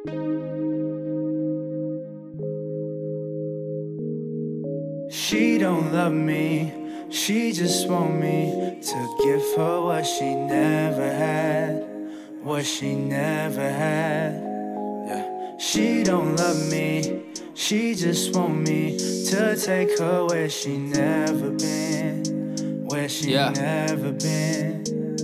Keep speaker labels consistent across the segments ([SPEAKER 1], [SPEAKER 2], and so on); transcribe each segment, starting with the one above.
[SPEAKER 1] She don't love me, she just want me to give her what she never had, what she never had. Yeah. She don't love me, she just want me to take her where she never been, where she never been.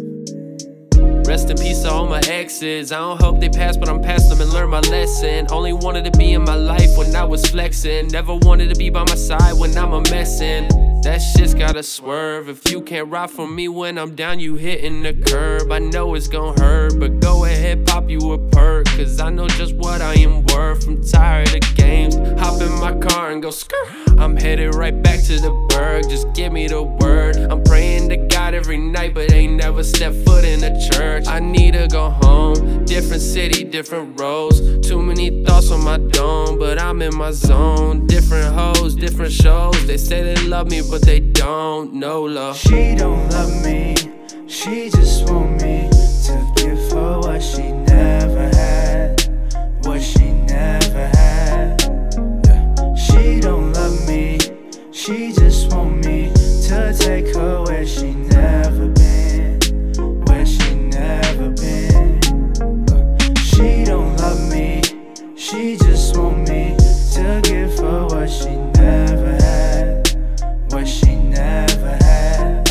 [SPEAKER 2] Rest in peace to all my exes. I don't hope they pass, but I'm past them and learn my lesson. Only wanted to be in my life when I was flexing. Never wanted to be by my side when I'm a messin'. That shit's gotta swerve. If you can't ride for me when I'm down, you hitting the curb. I know it's gon' hurt, but go ahead, pop you a perk, cause I know just what I am worth. I'm tired of games. Hop in my car and go skirt. I'm headed right back to the burg, just give me the word. I'm praying to God every night, but ain't never stepped foot in a church. I need to go home, different city, different roads. Too many thoughts on my dome, but I'm in my zone. Different hoes, different shows. They say they love me, but they don't know love.
[SPEAKER 1] She don't love me, she just want me to give her what she never had, what she never had. Yeah. She don't love me, she just want me to take her where she never been, where she never been. She don't love me, she just want me to give her what she never had, what she never had.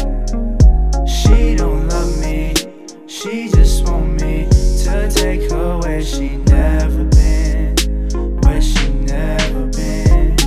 [SPEAKER 1] She don't love me, she just want me to take her where she never been, where she never been.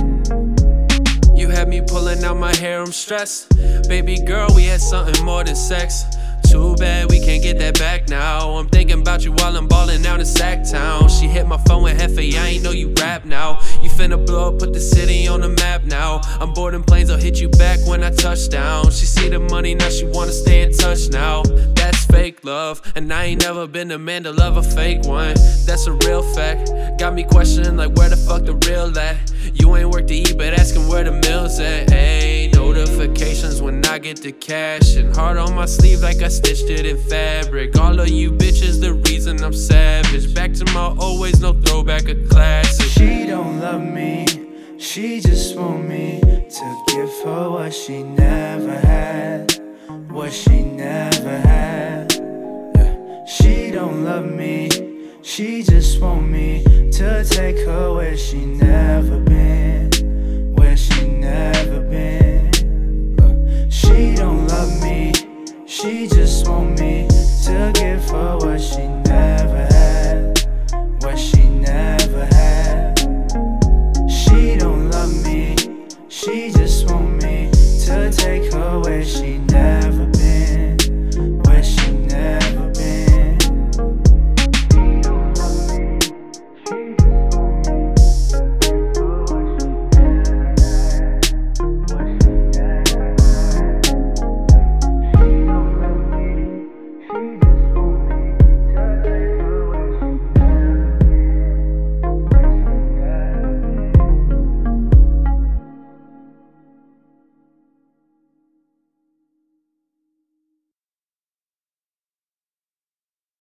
[SPEAKER 2] You had me pulling out my hair, I'm stressed. Baby girl, we had something more than sex. Too bad we can't get that back now. I'm thinking about you while I'm ballin' out in Sacktown. She hit my phone with Hefe, I ain't know you rap now. You finna blow up, put the city on the map now. I'm boarding planes, I'll hit you back when I touch down. She see the money, now she wanna stay in touch now. That's fake love, and I ain't never been the man to love a fake one. That's a real fact. Got me questioning like where the fuck the real at. You ain't work to eat, but asking where the meal's at. Ayy, notifications when I get the cash, and heart on my sleeve like I stitched it in fabric. All of you bitches the reason I'm savage. Back to my always, no throwback, a classic.
[SPEAKER 1] She don't love me, she just want me to give her what she never had, what she never had. Yeah. She don't love me, she just want me to take her where she never been, where she never been. She don't love me, she just want me